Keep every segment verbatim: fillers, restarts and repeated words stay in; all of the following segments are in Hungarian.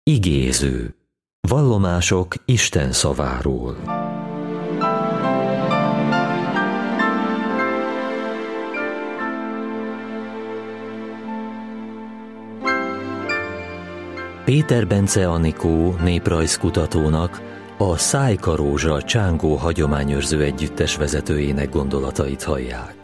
Igéző. Vallomások Isten szaváról. Péter Bence Anikó néprajzkutatónak, a Szájka Rózsa Csángó hagyományőrző együttes vezetőjének gondolatait hallják.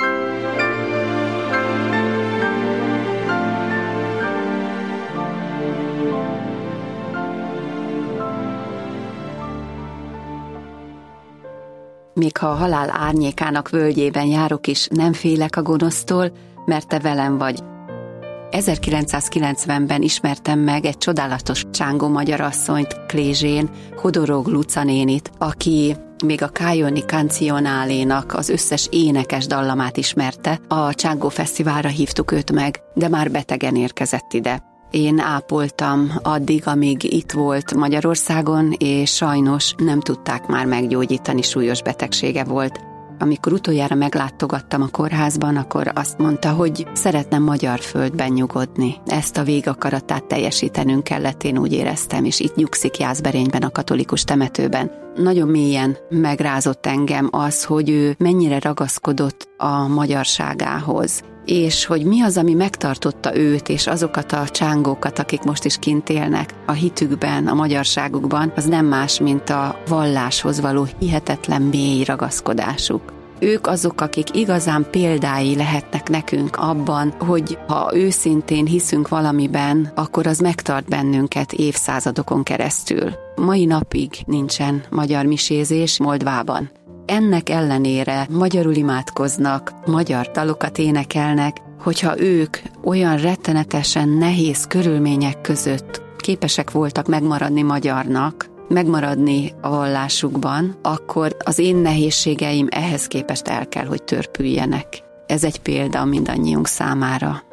Még ha a halál árnyékának völgyében járok is, nem félek a gonosztól, mert te velem vagy. ezerkilencszázkilencvenben ismertem meg egy csodálatos csángó magyar asszonyt, Klézsén, Hodorog Luca nénit, aki még a Kájoni Cancionálénak az összes énekes dallamát ismerte. A Csángó Fesztiválra hívtuk őt meg, de már betegen érkezett ide. Én ápoltam addig, amíg itt volt Magyarországon, és sajnos nem tudták már meggyógyítani, súlyos betegsége volt. Amikor utoljára meglátogattam a kórházban, akkor azt mondta, hogy szeretne magyar földben nyugodni. Ezt a végakaratát teljesítenünk kellett, én úgy éreztem, és itt nyugszik Jászberényben, a katolikus temetőben. Nagyon mélyen megrázott engem az, hogy ő mennyire ragaszkodott a magyarságához, és hogy mi az, ami megtartotta őt és azokat a csángókat, akik most is kint élnek a hitükben, a magyarságukban, az nem más, mint a valláshoz való hihetetlen mély ragaszkodásuk. Ők azok, akik igazán példái lehetnek nekünk abban, hogy ha őszintén hiszünk valamiben, akkor az megtart bennünket évszázadokon keresztül. Mai napig nincsen magyar misézés Moldvában. Ennek ellenére magyarul imádkoznak, magyar dalokat énekelnek, hogyha ők olyan rettenetesen nehéz körülmények között képesek voltak megmaradni magyarnak, megmaradni a vallásukban, akkor az én nehézségeim ehhez képest el kell, hogy törpüljenek. Ez egy példa mindannyiunk számára.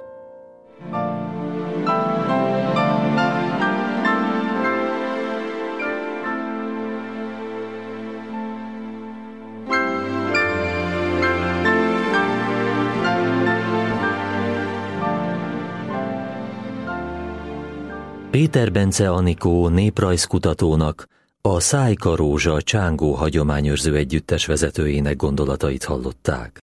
Péter Bence Anikó néprajzkutatónak, a Szájka Rózsa Csángó hagyományőrző együttes vezetőjének gondolatait hallották.